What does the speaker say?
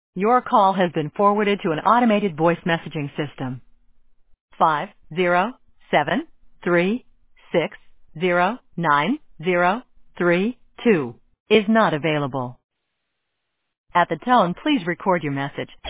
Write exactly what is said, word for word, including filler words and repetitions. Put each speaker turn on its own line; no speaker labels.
Your call has been forwarded to an automated voice messaging system. Five zero seven three six zero nine zero three two is not available. At the tone, please record your message.